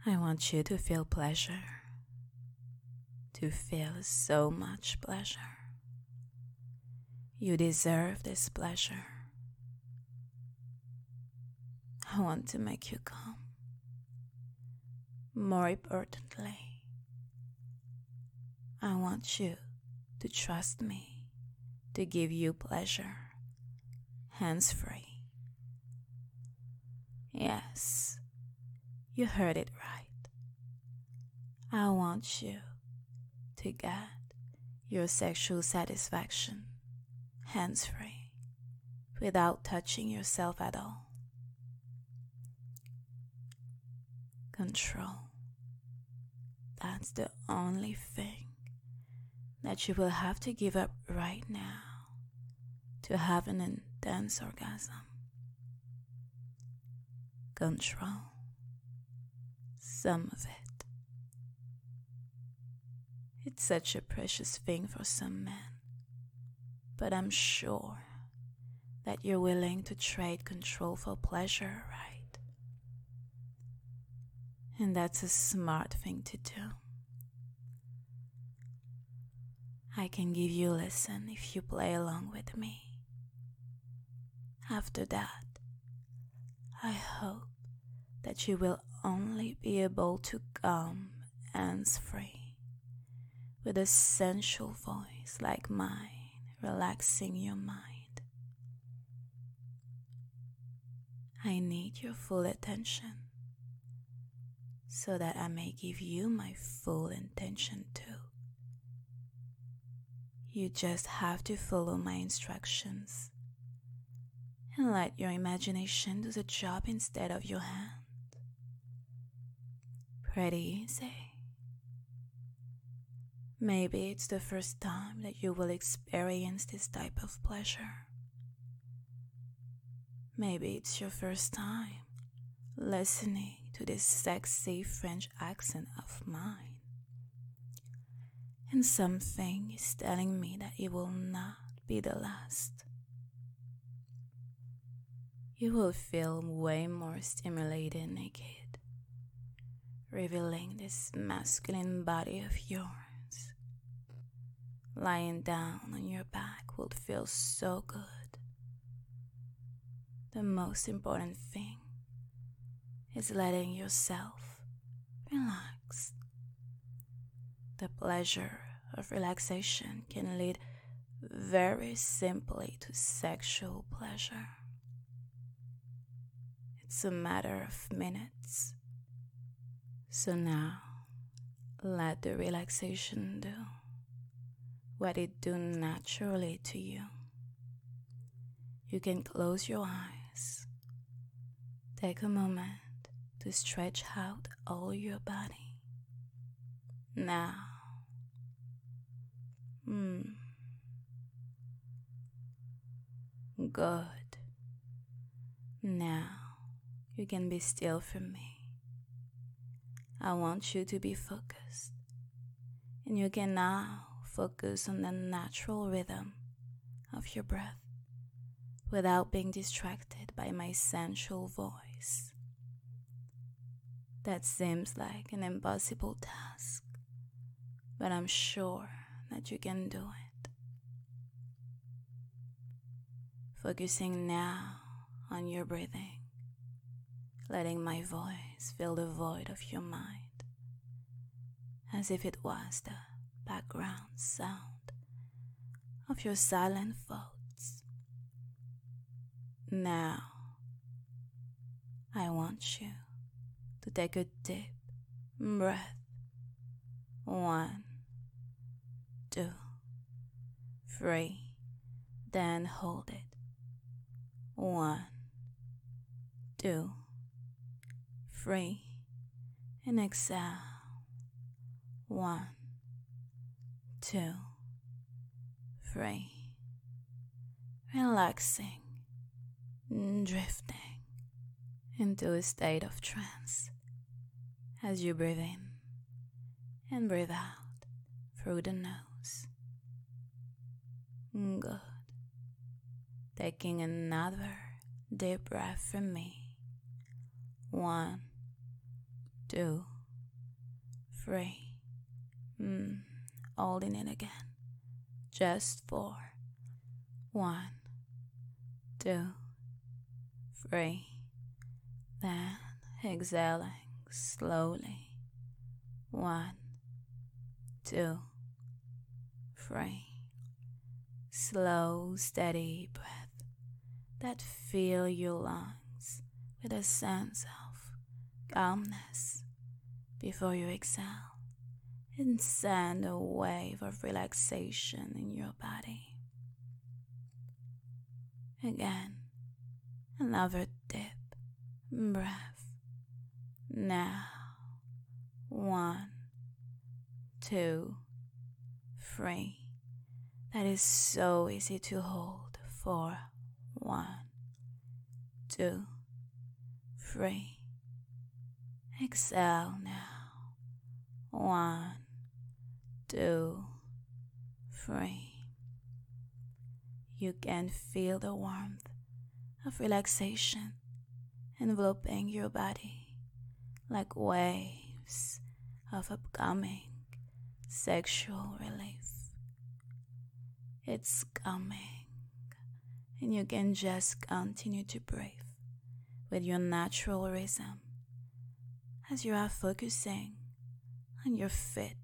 I want you to feel pleasure, to feel so much pleasure. You deserve this pleasure. I want to make you calm. More importantly, I want you to trust me to give you pleasure, hands-free. Yes, you heard it right. I want you to get your sexual satisfaction hands-free without touching yourself at all. Control. That's the only thing that you will have to give up right now to have an intense orgasm. Control. Some of it. It's such a precious thing for some men, but I'm sure that you're willing to trade control for pleasure, right? And that's a smart thing to do. I can give you a lesson if you play along with me. After that, I hope that you will only be able to come hands-free with a sensual voice like mine, relaxing your mind. I need your full attention so that I may give you my full attention too. You just have to follow my instructions and let your imagination do the job instead of your hand. Pretty easy. Maybe it's the first time that you will experience this type of pleasure. Maybe it's your first time listening to this sexy French accent of mine. And something is telling me that it will not be the last. You will feel way more stimulated naked, revealing this masculine body of yours. Lying down on your back will feel so good. The most important thing is letting yourself relax. The pleasure of relaxation can lead very simply to sexual pleasure. It's a matter of minutes. So now, let the relaxation do what it do naturally to you. You can close your eyes. Take a moment to stretch out all your body. Now, good. Now, you can be still for me. I want you to be focused. And you can now focus on the natural rhythm of your breath without being distracted by my sensual voice. That seems like an impossible task, but I'm sure that you can do it. Focusing now on your breathing, letting my voice fill the void of your mind, as if it was the background sound of your silent thoughts. Now, I want you to take a deep breath. 1, 2, 3, then hold it. 1, 2, 3, and exhale. 1, 2, 3, relaxing, drifting into a state of trance as you breathe in and breathe out through the nose. Good. Taking another deep breath from me. 1, 2, 3. Holding it again. Just 4. 1, 2, 3. Then exhaling slowly. 1, 2, 3. Slow, steady breath that fill your lungs with a sense of calmness before you exhale and send a wave of relaxation in your body. Again, another deep breath. Now, 1, 2, 3. That is so easy to hold for 1, 2, 3. Exhale now. 1, 2, 3. You can feel the warmth of relaxation enveloping your body like waves of upcoming sexual relief. It's coming, and you can just continue to breathe with your natural rhythm as you are focusing on your feet.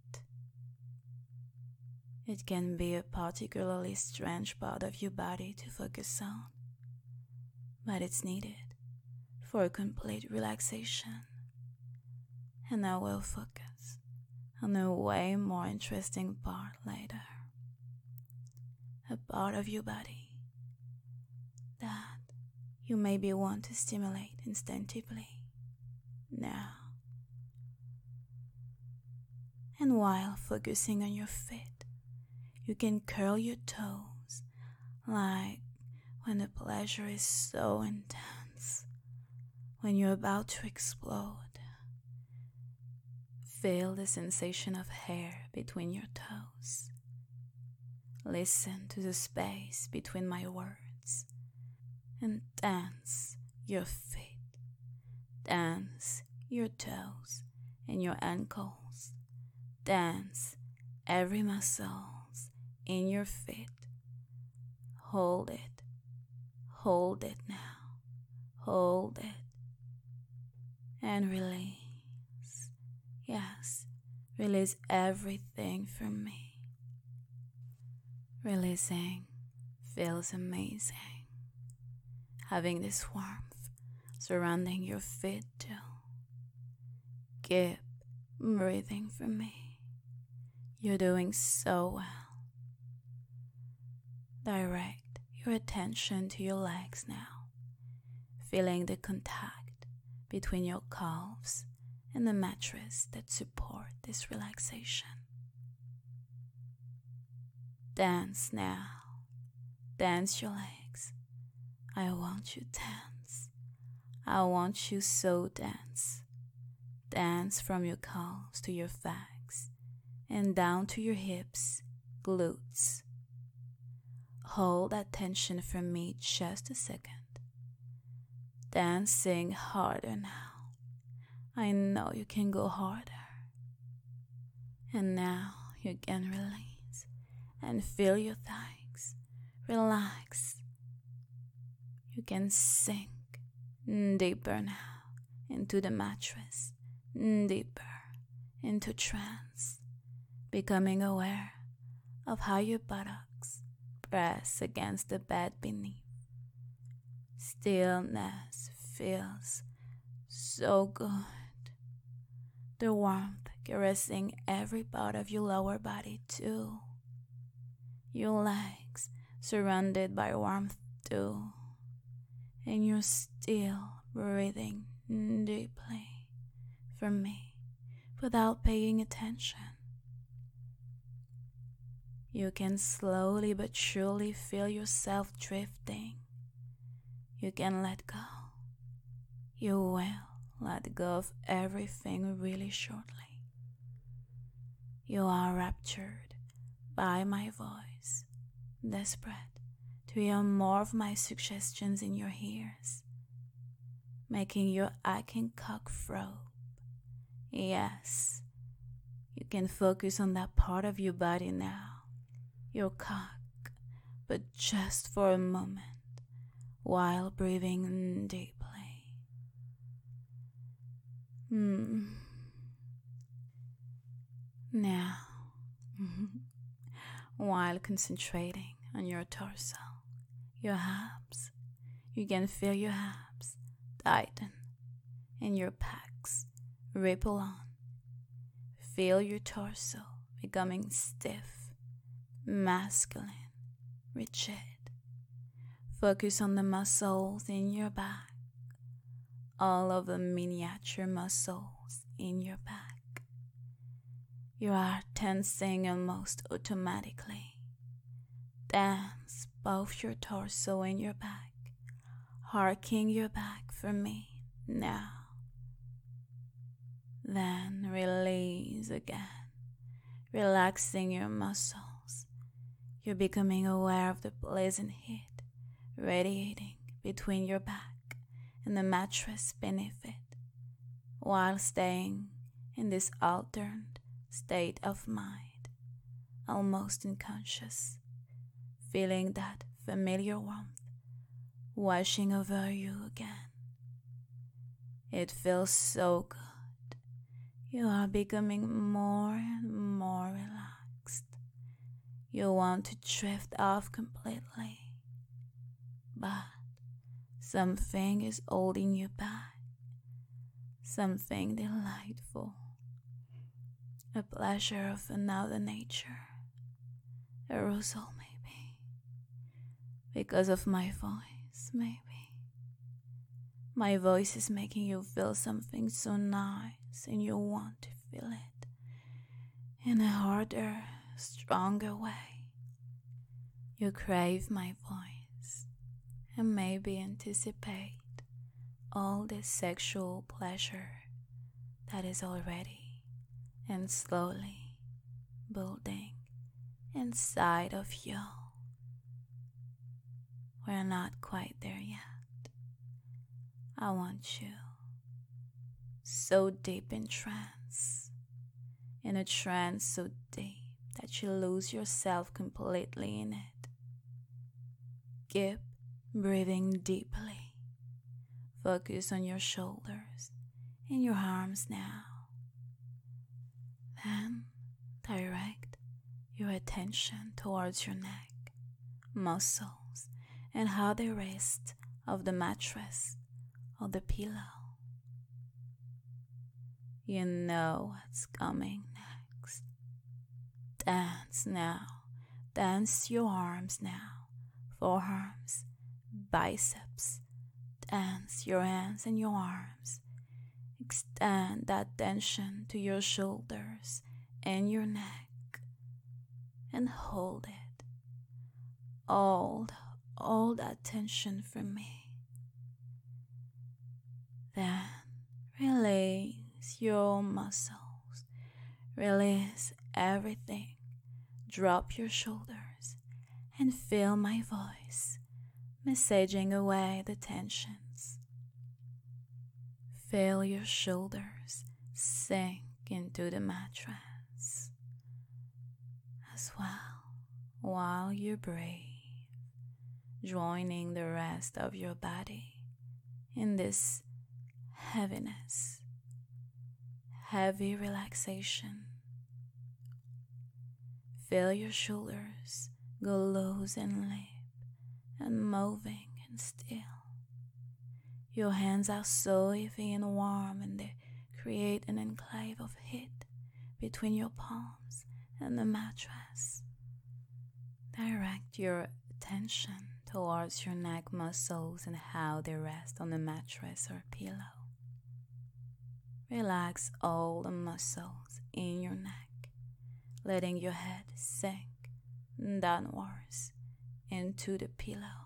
It can be a particularly strange part of your body to focus on, but it's needed for a complete relaxation. And I will focus on a way more interesting part later. A part of your body that you maybe want to stimulate instinctively now. And while focusing on your feet, you can curl your toes like when the pleasure is so intense, when you're about to explode. Feel the sensation of hair between your toes. Listen to the space between my words and dance your feet. Dance your toes and your ankles. Dance every muscles in your feet. Hold it. Hold it now. Hold it. And release. Yes, release everything from me. Releasing feels amazing. Having this warmth surrounding your feet too. Keep breathing for me. You're doing so well. Direct your attention to your legs now, feeling the contact between your calves and the mattress that support this relaxation. Dance now. Dance your legs. I want you dance. I want you so dance. Dance from your calves to your thighs and down to your hips, glutes. Hold that tension for me just a second. Dancing harder now. I know you can go harder. And now you can release and feel your thighs relax. You can sink deeper now into the mattress, deeper into trance, becoming aware of how your buttocks press against the bed beneath. Stillness feels so good. The warmth caressing every part of your lower body too. Your legs surrounded by warmth too. And you're still breathing deeply for me without paying attention. You can slowly but surely feel yourself drifting. You can let go. You will let go of everything really shortly. You are raptured by my voice, desperate to hear more of my suggestions in your ears, making your aching cock throb. Yes, You can focus on that part of your body now, your cock, but just for a moment while breathing deeply. Now, while concentrating on your torso, your abs, you can feel your abs tighten and your pecs ripple on. Feel your torso becoming stiff, masculine, rigid. Focus on the muscles in your back, all of the miniature muscles in your back. You are tensing almost automatically. Tense both your torso and your back, arcing your back for me now. Then release again, relaxing your muscles. You're becoming aware of the pleasant heat radiating between your back and the mattress beneath it, while staying in this altered state of mind, almost unconscious, feeling that familiar warmth washing over you again. It feels so good. You are becoming more and more relaxed. You want to drift off completely, but something is holding you back. Something delightful. A pleasure of another nature. Arousal, maybe. Because of my voice, maybe. My voice is making you feel something so nice, and you want to feel it in a harder, stronger way. You crave my voice and maybe anticipate all the sexual pleasure that is already and slowly building inside of you. We're not quite there yet. I want you so deep in a trance so deep that you lose yourself completely in it. Keep breathing deeply. Focus on your shoulders and your arms now. Then direct your attention towards your neck, muscles, and how they rest of the mattress or the pillow. You know what's coming next. Dance now. Dance your arms now. Forearms, biceps. Dance your hands and your arms. Extend that tension to your shoulders and your neck. And hold it. Hold that tension for me. Then release your muscles. Release everything. Drop your shoulders and feel my voice massaging away the tensions. Feel your shoulders sink into the mattress as well while you breathe, joining the rest of your body in this heaviness, heavy relaxation. Feel your shoulders go loose and limp and moving and still. Your hands are so heavy and warm, and they create an enclave of heat between your palms and the mattress. Direct your attention towards your neck muscles and how they rest on the mattress or pillow. Relax all the muscles in your neck, letting your head sink downwards into the pillow.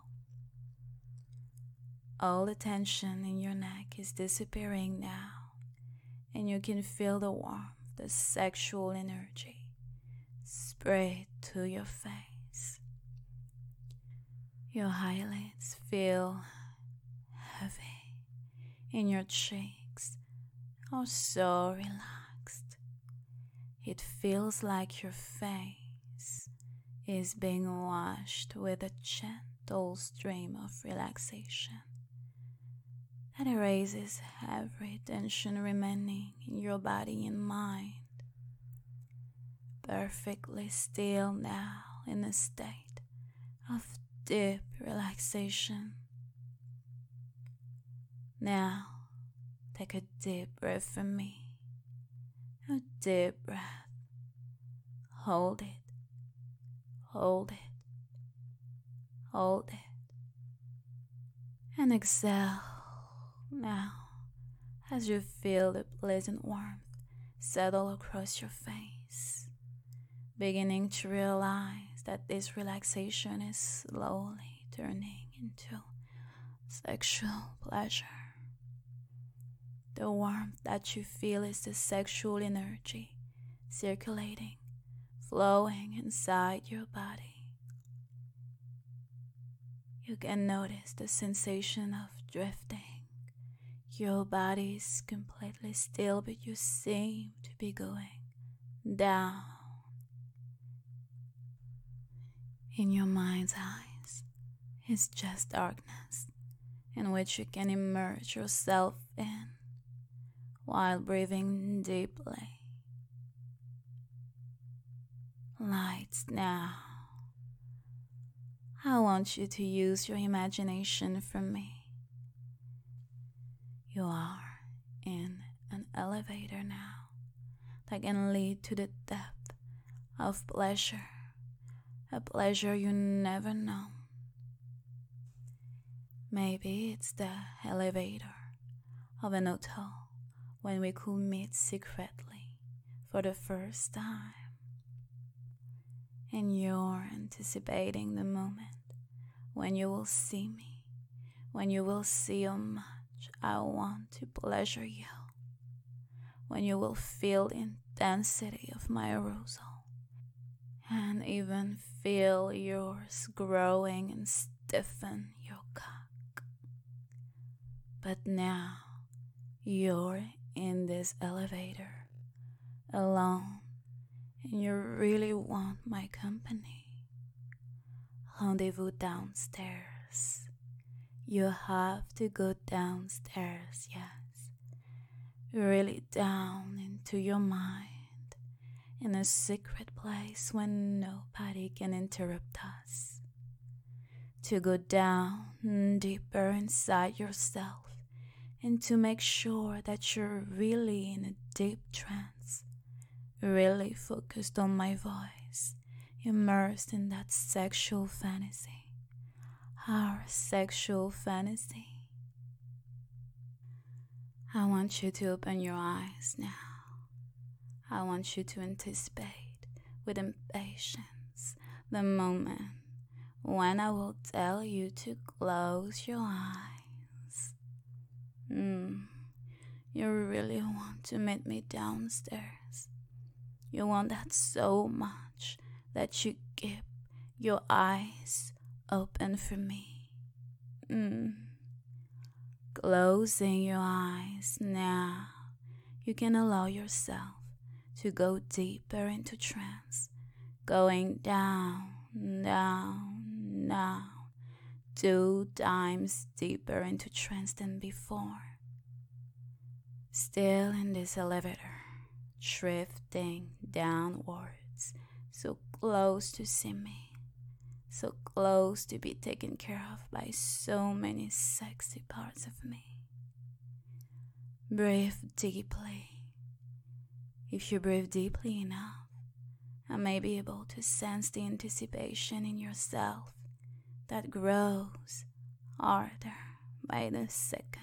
All the tension in your neck is disappearing now, and you can feel the warmth, the sexual energy spread to your face. Your eyelids feel heavy, and your cheeks are so relaxed. It feels like your face is being washed with a gentle stream of relaxation that erases every tension remaining in your body and mind. Perfectly still now in a state of deep relaxation. Now, take a deep breath from me. A deep breath. Hold it. Hold it. Hold it. And exhale now as you feel the pleasant warmth settle across your face, beginning to realize that this relaxation is slowly turning into sexual pleasure. The warmth that you feel is the sexual energy circulating, flowing inside your body. You can notice the sensation of drifting. Your body is completely still, but you seem to be going down. In your mind's eyes is just darkness in which you can immerse yourself in while breathing deeply. Lights now. I want you to use your imagination for me. You are in an elevator now that can lead to the depth of pleasure, a pleasure you never known. Maybe it's the elevator of an hotel when we could meet secretly for the first time. And you're anticipating the moment when you will see me, when you will see how much I want to pleasure you, when you will feel the intensity of my arousal, and even feel yours growing and stiffen your cock. But now, you're in this elevator, alone, and you really want my company. Rendezvous downstairs. You have to go downstairs, yes. Really down into your mind, in a secret place when nobody can interrupt us. To go down deeper inside yourself and to make sure that you're really in a deep trance, really focused on my voice, immersed in that sexual fantasy, our sexual fantasy. I want you to open your eyes now. I want you to anticipate with impatience the moment when I will tell you to close your eyes. You really want to meet me downstairs. You want that so much that you keep your eyes open for me. Closing your eyes now, you can allow yourself to go deeper into trance, going down, down, down, 2 times deeper into trance than before. Still in this elevator, drifting downwards, so close to see me, so close to be taken care of by so many sexy parts of me. Breathe deeply. If you breathe deeply enough, I may be able to sense the anticipation in yourself that grows harder by the second.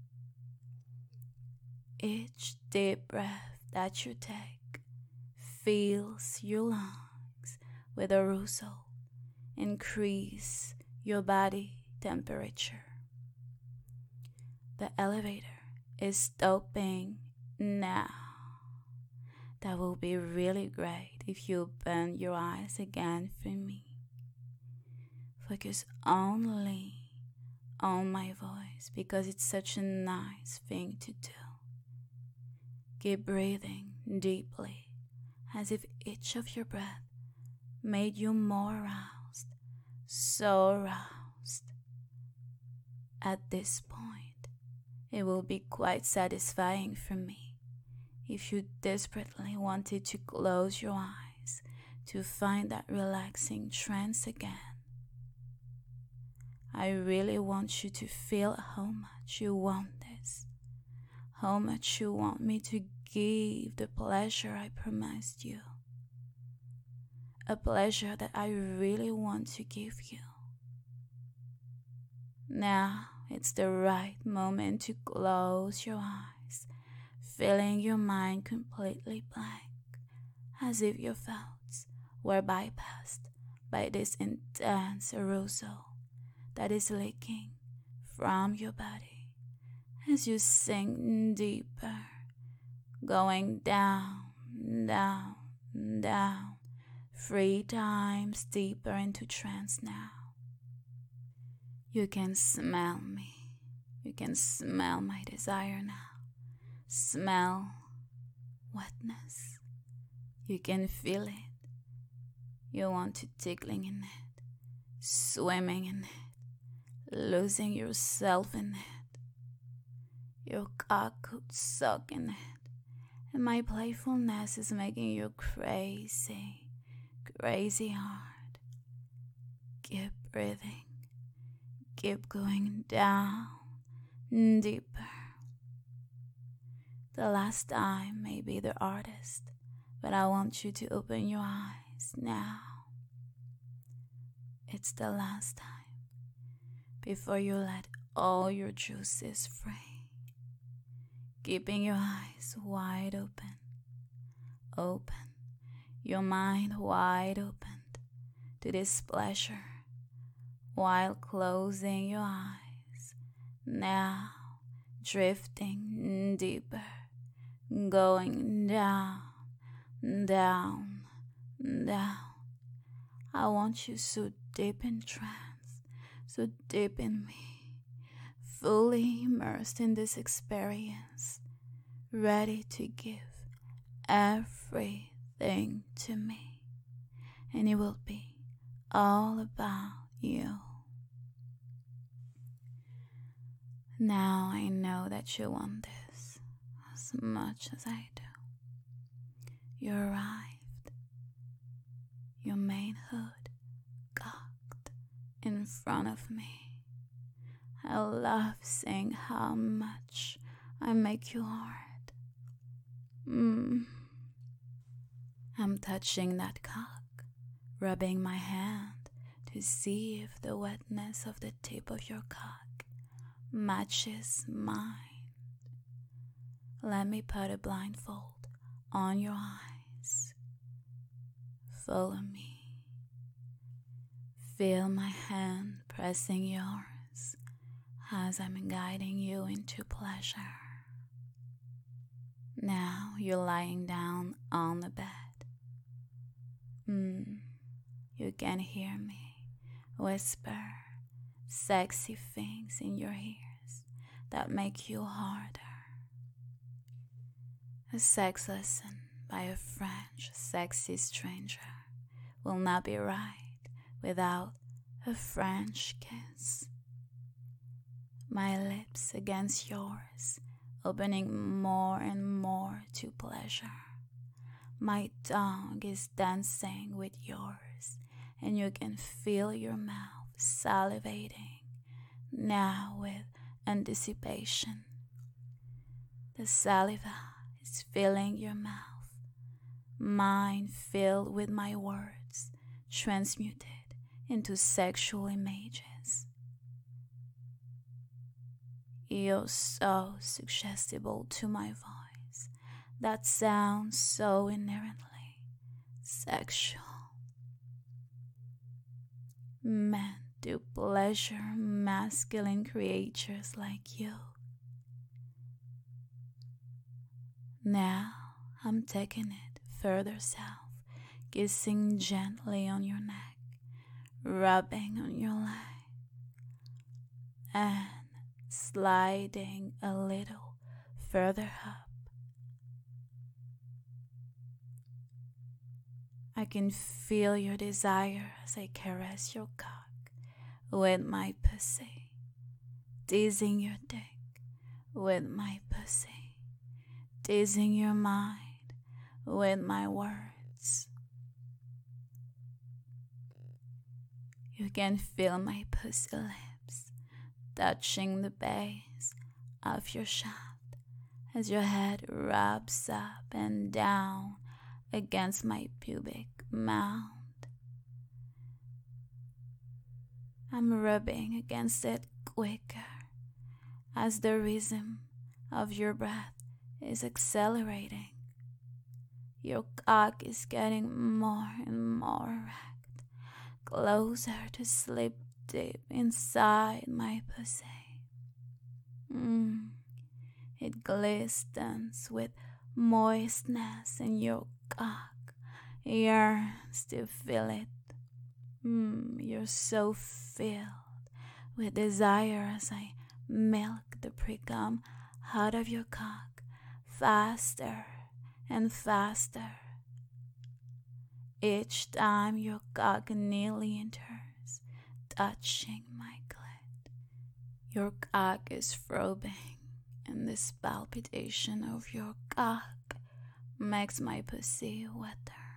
Each deep breath that you take fills your lungs with arousal, increase your body temperature. The elevator is stopping now. That will be really great if you open your eyes again for me. Focus only on my voice because it's such a nice thing to do. Keep breathing deeply as if each of your breath made you more aroused, so aroused. At this point, it will be quite satisfying for me if you desperately wanted to close your eyes to find that relaxing trance again. I really want you to feel how much you want this, how much you want me to give the pleasure I promised you, a pleasure that I really want to give you. Now it's the right moment to close your eyes, feeling your mind completely blank, as if your thoughts were bypassed by this intense arousal that is leaking from your body as you sink deeper, going down, down, down, 3 times deeper into trance now. You can smell me. You can smell my desire now. Smell wetness. You can feel it. You want to tickling in it, swimming in it, losing yourself in it. Your cock could suck in it, and my playfulness is making you crazy, crazy hard. Keep breathing. Keep going down, deeper. The last time may be the hardest, but I want you to open your eyes now. It's the last time before you let all your juices free. Keeping your eyes wide open, your mind wide open to this pleasure, while closing your eyes, now drifting deeper, going down, down, down. I want you so deep in trance, so deep in me, fully immersed in this experience, ready to give everything to me, and it will be all about you. Now I know that you want this as much as I do. You arrived, your manhood cocked in front of me. I love seeing how much I make you hard. I'm touching that cock, rubbing my hand to see if the wetness of the tip of your cock matches mine. Let me put a blindfold on your eyes. Follow me. Feel my hand pressing yours as I'm guiding you into pleasure. Now you're lying down on the bed. You can hear me whisper sexy things in your ears that make you harder. A sex lesson by a French sexy stranger will not be right without a French kiss. My lips against yours, opening more and more to pleasure. My tongue is dancing with yours, and you can feel your mouth salivating, now with anticipation. The saliva is filling your mouth, mine filled with my words, transmuted into sexual images. You're so suggestible to my voice, that sounds so inherently sexual. Meant to pleasure masculine creatures like you. Now I'm taking it further south, kissing gently on your neck, rubbing on your leg, and sliding a little further up. I can feel your desire as I caress your cock with my pussy, teasing your dick with my pussy, teasing your mind with my words. You can feel my pussy lips touching the base of your shaft as your head rubs up and down against my pubic mound. I'm rubbing against it quicker as the rhythm of your breath is accelerating. Your cock is getting more and more erect, closer to sleep deep inside my pussy. It glistens with moistness, and your cock yearns to feel it. You're so filled with desire as I milk the pre-cum out of your cock faster and faster. Each time your cock nearly enters, touching my clit. Your cock is throbbing, and this palpitation of your cock makes my pussy wetter.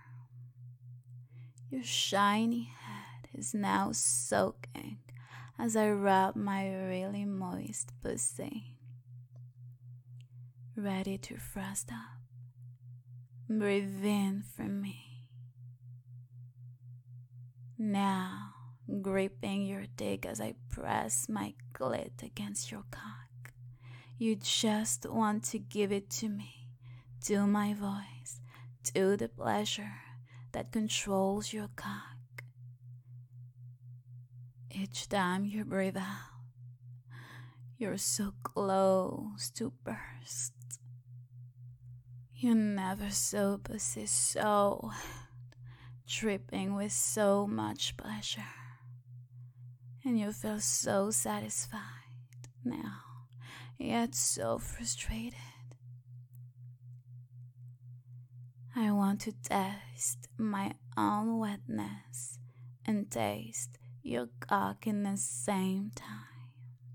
Your shiny head is now soaking as I rub my really moist pussy. Ready to thrust up. Breathe in from me. Now, gripping your dick as I press my clit against your cock. You just want to give it to me, to my voice, to the pleasure that controls your cock. Each time you breathe out, you're so close to burst. You never saw pussy so wet, dripping with so much pleasure. And you feel so satisfied now, yet so frustrated. I want to taste my own wetness and taste your cock in the same time.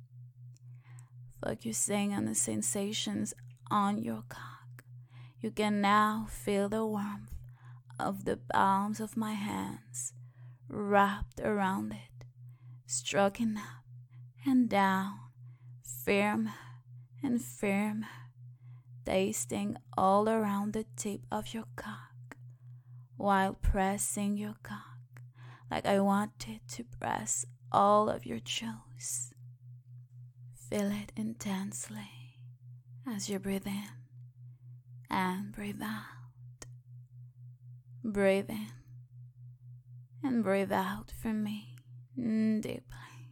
Focusing on the sensations on your cock, you can now feel the warmth of the palms of my hands wrapped around it, stroking up and down, firmer and firmer, tasting all around the tip of your cock while pressing your cock like I wanted to press all of your juice. Feel it intensely as you breathe in and breathe out. Breathe in and breathe out for me deeply.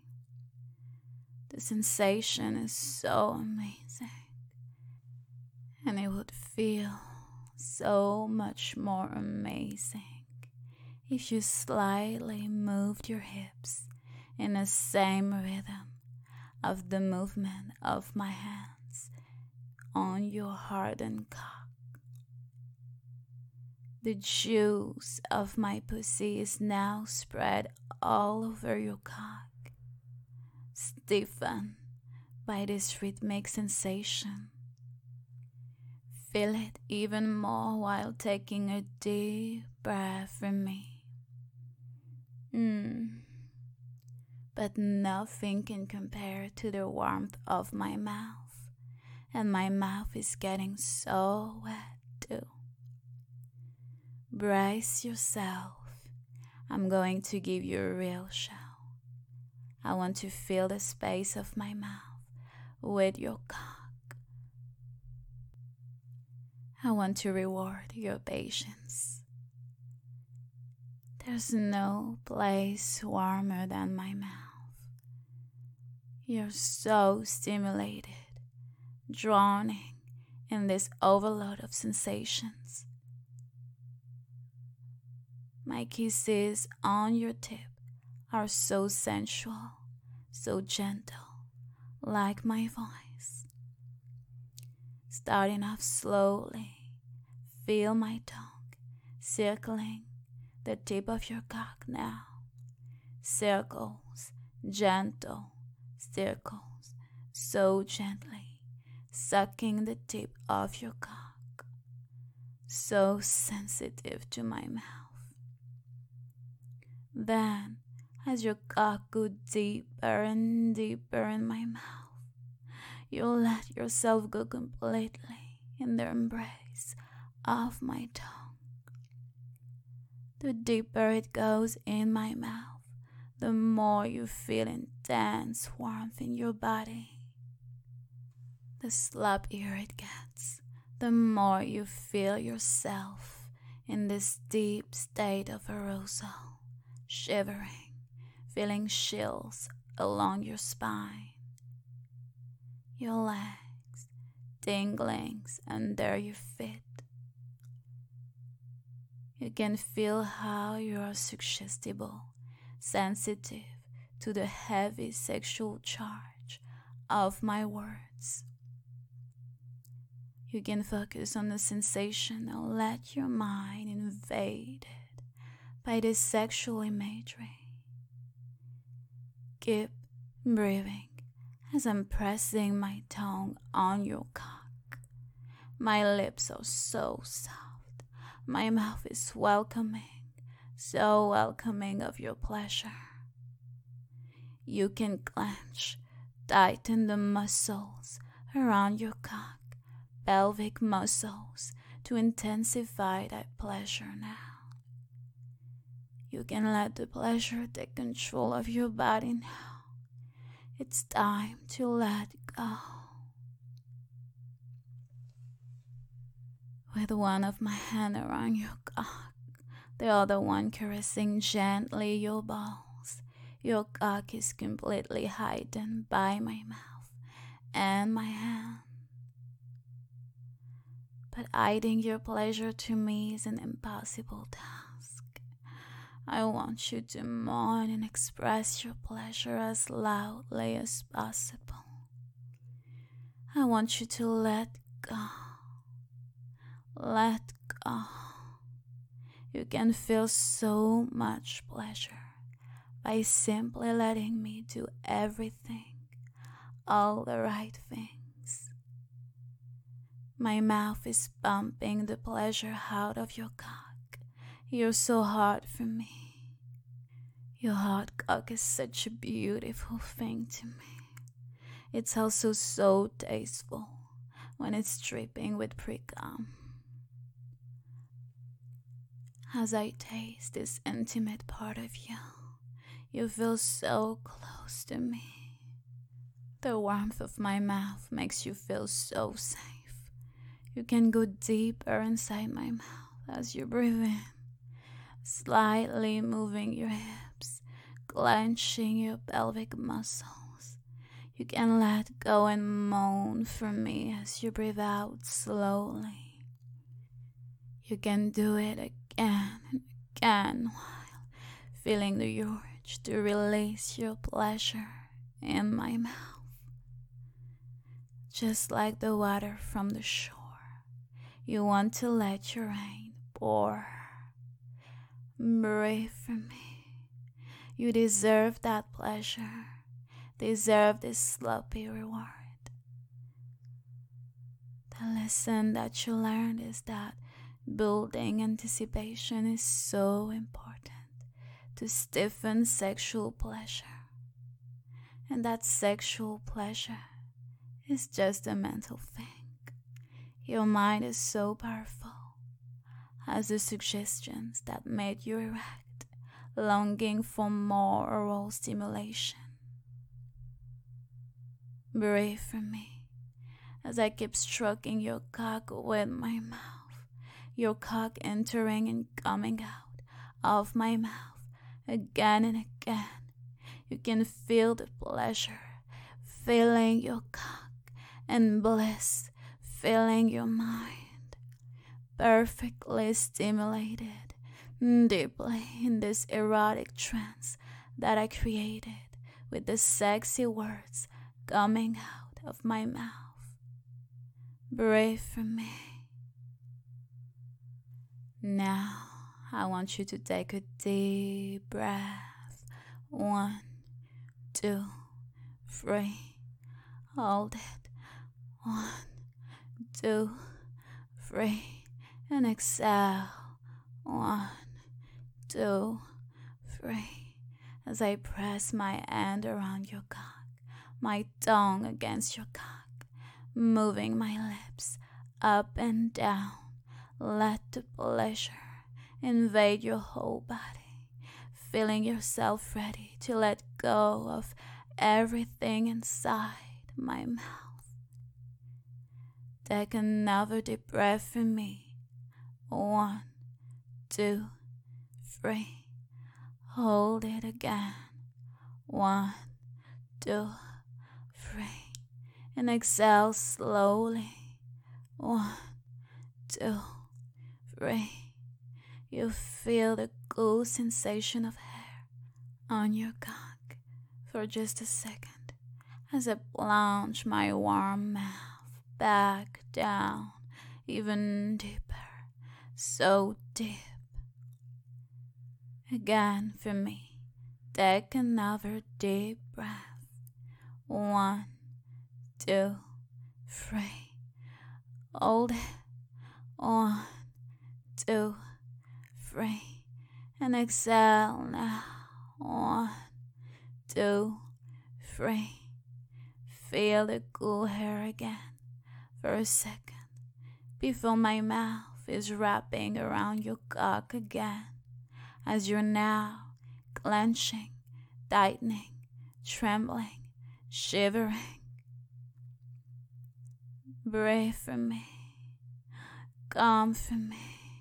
The sensation is so amazing, and it would feel so much more amazing if you slightly moved your hips in the same rhythm of the movement of my hands on your hardened cock. The juice of my pussy is now spread all over your cock, stiffened by this rhythmic sensation. Feel it even more while taking a deep breath from me. But nothing can compare to the warmth of my mouth, and my mouth is getting so wet too. Brace yourself. I'm going to give you a real show. I want to fill the space of my mouth with your cock. I want to reward your patience. There's no place warmer than my mouth. You're so stimulated, drowning in this overload of sensations. My kisses on your tip are so sensual, so gentle, like my voice. Starting off slowly, feel my tongue circling the tip of your cock now. Circles, gentle circles, so gently, sucking the tip of your cock, so sensitive to my mouth. Then, as your cock goes deeper and deeper in my mouth, you let yourself go completely in the embrace of my tongue. The deeper it goes in my mouth, the more you feel intense warmth in your body. The sloppier it gets, the more you feel yourself in this deep state of arousal, shivering, feeling chills along your spine, your legs, tinglings under your feet. You can feel how you are suggestible, sensitive to the heavy sexual charge of my words. You can focus on the sensation and let your mind invade it by this sexual imagery. Keep breathing as I'm pressing my tongue on your cock. My lips are so soft. My mouth is welcoming, so welcoming of your pleasure. You can clench, tighten the muscles around your cock, pelvic muscles, to intensify that pleasure now. You can let the pleasure take control of your body now. It's time to let go. With one of my hand around your cock, the other one caressing gently your balls, your cock is completely hidden by my mouth and my hand. But hiding your pleasure to me is an impossible task. I want you to moan and express your pleasure as loudly as possible. I want you to let go. Let go. You can feel so much pleasure by simply letting me do everything, all the right things. My mouth is pumping the pleasure out of your cock. You're so hard for me. Your hot cock is such a beautiful thing to me. It's also so tasteful when it's dripping with pre-cum. As I taste this intimate part of you, you feel so close to me. The warmth of my mouth makes you feel so safe. You can go deeper inside my mouth as you breathe in, slightly moving your hips, clenching your pelvic muscles. You can let go and moan for me as you breathe out slowly. You can do it again and again while feeling the urge to release your pleasure in my mouth. Just like the water from the shore, you want to let your rain pour. Breathe for me. You deserve that pleasure, deserve this sloppy reward. The lesson that you learned is that building anticipation is so important to stiffen sexual pleasure. And that sexual pleasure is just a mental thing. Your mind is so powerful as the suggestions that made you erect, longing for more oral stimulation. Breathe for me as I keep stroking your cock with my mouth. Your cock entering and coming out of my mouth again and again. You can feel the pleasure filling your cock and bliss filling your mind, perfectly stimulated deeply in this erotic trance that I created with the sexy words coming out of my mouth. Breathe for me. Now I want you to take a deep breath. 1, 2, 3. Hold it. 1, 2, 3. And exhale. 1, 2, 3. As I press my hand around your cock, my tongue against your cock, moving my lips up and down. Let the pleasure invade your whole body, feeling yourself ready to let go of everything inside my mouth. Take another deep breath for me. 1, 2, 3. Hold it again. 1, 2, 3. And exhale slowly. 1, 2, 3. You feel the cool sensation of hair on your cock for just a second as I plunge my warm mouth back down even deeper, so deep. Again for me, take another deep breath. 1, 2, 3. Hold it. 1, 2, 3. And exhale now. 1, 2, 3. Feel the cool hair again for a second before my mouth is wrapping around your cock again, as you're now clenching, tightening, trembling, shivering. Breathe for me. Come for me.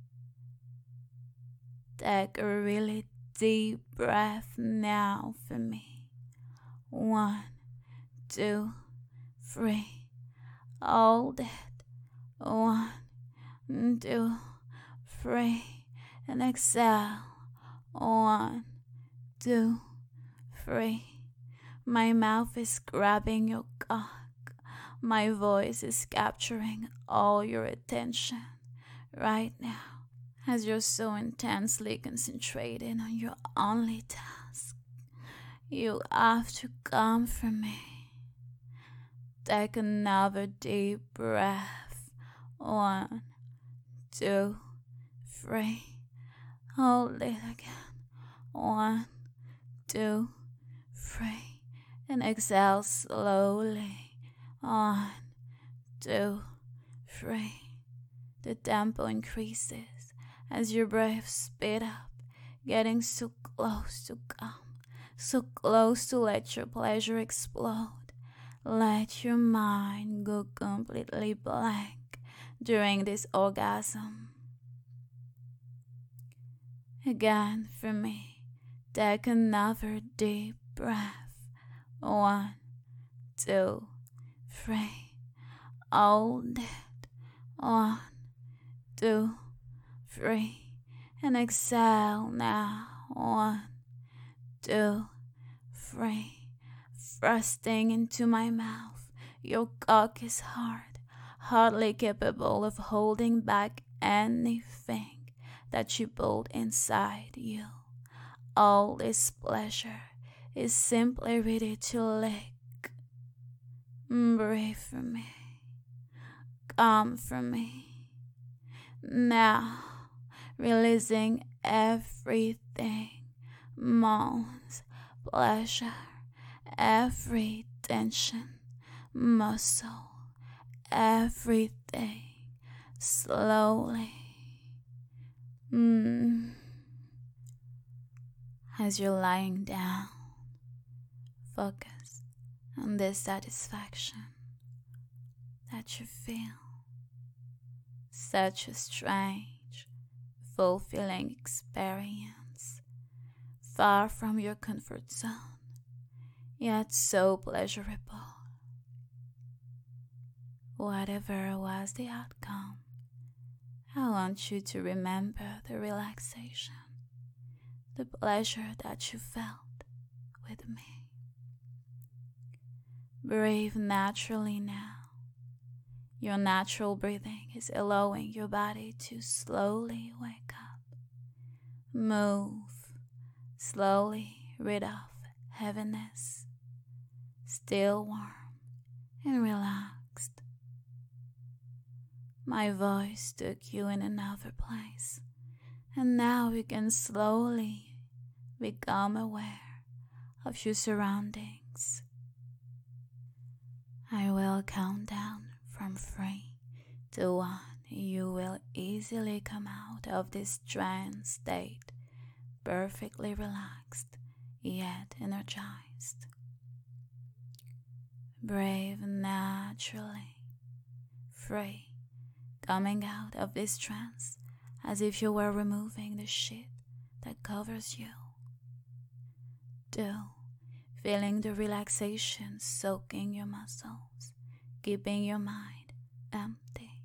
Take a really deep breath now for me. 1, 2, 3. Hold it. 1, 2, 3. And exhale. 1, 2, 3. My mouth is grabbing your cock. My voice is capturing all your attention right now as you're so intensely concentrated on your only task. You have to come for me. Take another deep breath. 1, 2, 3. Hold it again. 1, 2, 3. And exhale slowly. 1, 2, 3. The tempo increases as your breath speed up, getting so close to come, so close to let your pleasure explode. Let your mind go completely blank during this orgasm. Again for me, take another deep breath. 1, 2, 3. Hold it. 1, 2, 3. And exhale now. 1, 2, 3. Thrusting into my mouth, your cock is hard, hardly capable of holding back anything that you pulled inside you. All this pleasure is simply ready to lick. Breathe for me. Come for me. Now, releasing everything, moans, pleasure, every tension, muscle, everything, slowly. As you're lying down, focus on the satisfaction that you feel. Such a strange, fulfilling experience, far from your comfort zone, yet so pleasurable. Whatever was the outcome, I want you to remember the relaxation, the pleasure that you felt with me. Breathe naturally now. Your natural breathing is allowing your body to slowly wake up. Move slowly, rid of heaviness. Still warm and relaxed. My voice took you in another place, and now you can slowly become aware of your surroundings. I will count down from 3 to 1. You will easily come out of this trance state, perfectly relaxed yet energized. Brave naturally, free, coming out of this trance as if you were removing the sheet that covers you. Feeling the relaxation soaking your muscles, keeping your mind empty.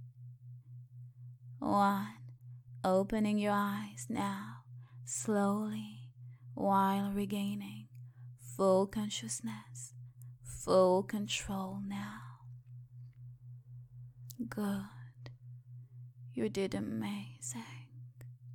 1. Opening your eyes now, slowly, while regaining full consciousness, full control now. Good. You did amazing.